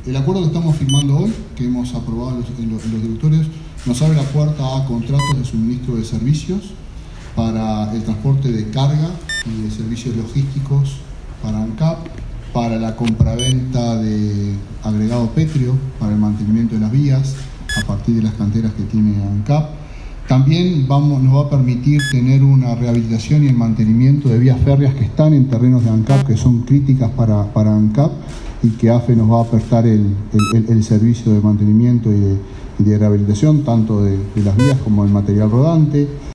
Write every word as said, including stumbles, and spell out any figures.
El acuerdo que estamos firmando hoy, que hemos aprobado en los, en los, en los directorios, nos abre la puerta a contratos de suministro de servicios para el transporte de carga y de servicios logísticos para ANCAP, para la compraventa de agregado pétreo, para el mantenimiento de las vías a partir de las canteras que tiene ANCAP. También vamos, nos va a permitir tener una rehabilitación y el mantenimiento de vías férreas que están en terrenos de ANCAP, que son críticas para, para ANCAP, y que AFE nos va a prestar el, el, el servicio de mantenimiento y de, y de rehabilitación, tanto de, de las vías como del material rodante.